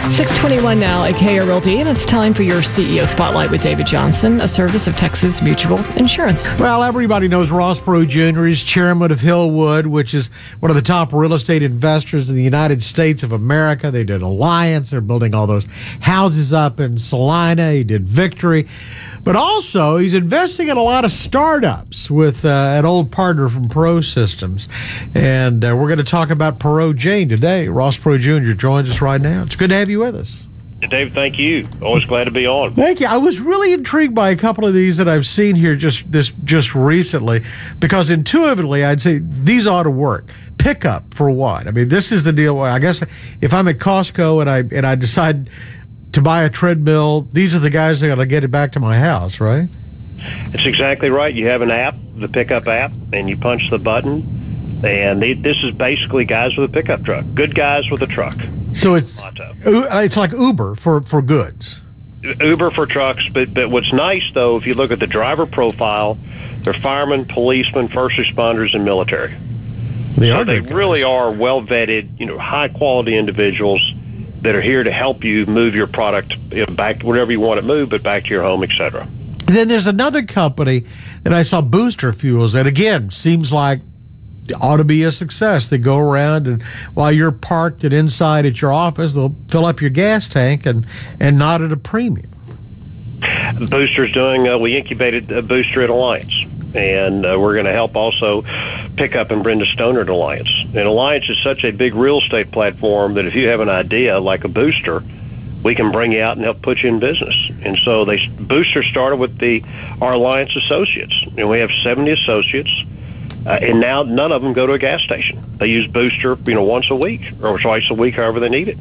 6:21 now at KRLD, and it's time for your CEO Spotlight with David Johnson, a service of Texas Mutual Insurance. Well, everybody knows Ross Perot Jr. is chairman of Hillwood, which is one of the top real estate investors in the United States of America. They did Alliance. They're building all those houses up in Salina. He did Victory. But also, he's investing in a lot of startups with an old partner from Perot Systems. And we're going to talk about Perot Jane today. Ross Perot Jr. joins us right now. It's good to have you with us. Dave, thank you. Always glad to be on. Thank you. I was really intrigued by a couple of these that I've seen here just recently, because intuitively I'd say these ought to work. Pickup, for one. I mean, this is the deal where I guess if I'm at Costco and I decide to buy a treadmill, these are the guys that are going to get it back to my house, right? That's exactly right. You have an app, the Pickup app, and you punch the button, and this is basically guys with a pickup truck. Good guys with a truck. So it's like Uber for goods. Uber for trucks, but what's nice, though, if you look at the driver profile, they're firemen, policemen, first responders, and military. They really are well-vetted, high-quality individuals that are here to help you move your product back to wherever you want it moved, but back to your home, etc. Then there's another company that I saw, Booster Fuels, that again seems like ought to be a success. They go around, and while you're parked and inside at your office, they'll fill up your gas tank and not at a premium. Booster's doing, we incubated a Booster at Alliance, and we're going to help also pick up and Brenda Stoner at Alliance. And Alliance is such a big real estate platform that if you have an idea like a Booster, we can bring you out and help put you in business. And so Booster started with our Alliance associates, and we have 70 associates, and now none of them go to a gas station. They use Booster, once a week or twice a week, however they need it.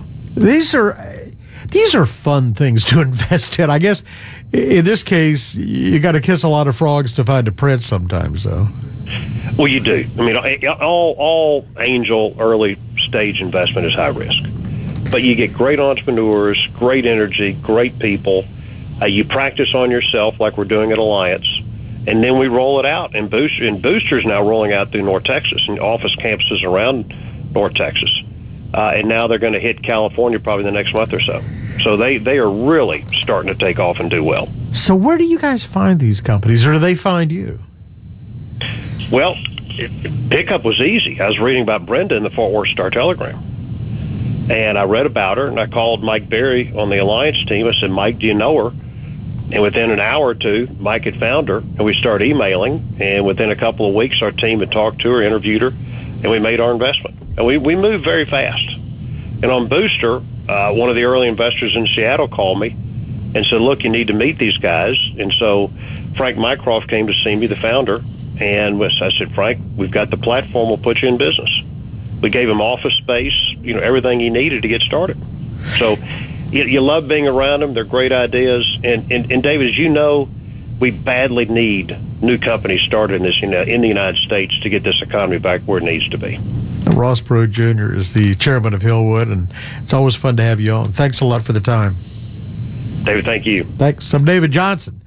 These are fun things to invest in. I guess in this case, you got to kiss a lot of frogs to find a prince sometimes, though. Well, you do. I mean, all angel early stage investment is high risk, but you get great entrepreneurs, great energy, great people. You practice on yourself like we're doing at Alliance, and then we roll it out. And Booster's now rolling out through North Texas and office campuses around North Texas. And now they're going to hit California probably the next month or so. So they are really starting to take off and do well. So where do you guys find these companies, or do they find you? Well, Pickup was easy. I was reading about Brenda in the Fort Worth Star-Telegram. And I read about her, and I called Mike Berry on the Alliance team. I said, Mike, do you know her? And within an hour or two, Mike had found her, and we started emailing. And within a couple of weeks, our team had talked to her, interviewed her, and we made our investment. And we moved very fast. And on Booster, one of the early investors in Seattle called me and said, look, you need to meet these guys. And so Frank Mycroft came to see me, the founder, and I said, Frank, we've got the platform. We'll put you in business. We gave him office space, everything he needed to get started. So you love being around them. They're great ideas. And David, as you know, we badly need new companies started in the United States to get this economy back where it needs to be. Ross Perot Jr. is the chairman of Hillwood, and it's always fun to have you on. Thanks a lot for the time. David, thank you. Thanks. I'm David Johnson.